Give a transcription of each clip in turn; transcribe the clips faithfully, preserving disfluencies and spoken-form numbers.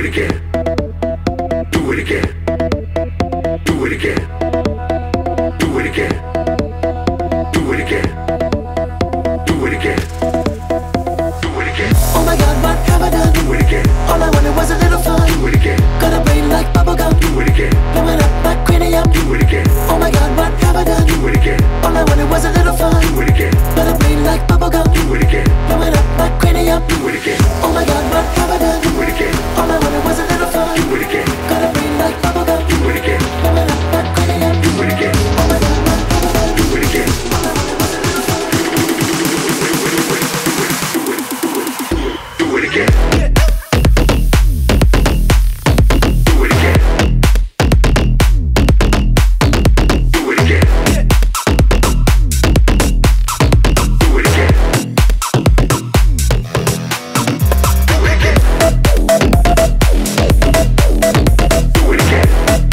it again. Do it again. Do it again. Do it again. Do it again. Do it again. Do it again. Oh my God, what have I done? Do it again. All I wanted was a little fun. Do it again. Got a brain like bubblegum. Do it again. Blowing up like cranium. Do it again. Oh my God, what have I done? Do it again. All I wanted was a little fun. Do it again. Got a brain like bubblegum. Do it again. Blowing up like cranium. Do it again. Oh my God, what have I done? Do it again. All I wanted was a little fun. Do it again. Got a brain like bubblegum. Do it again. Blowing up like cranium. Do it again. Oh my God, what have I done? Do it again. All I wanted was a little fun. Do it again. Do it again. Do it again. Do it again. Do it again. Do it again.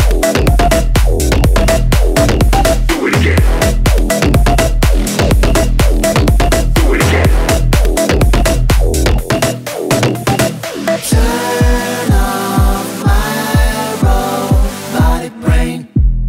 Do it again. Do it again. Turn off my robotic brain.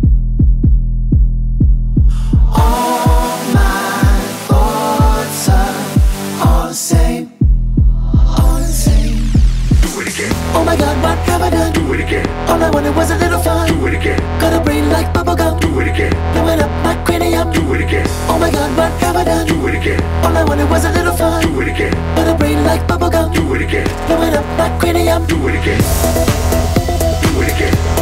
All my thoughts are all the same. All the same. Do it again. Oh my God, what have I done? Do it again. All I wanted was a little fun. Do it again. Got a brain like bubblegum. Do it again. Blowing up like cranium. Do it again. Oh my God, what have I done? Do it again. All I wanted was a little fun. Do it again. Got a brain like bubblegum. Do it again. Blowing up like cranium. Do it again. Do it again.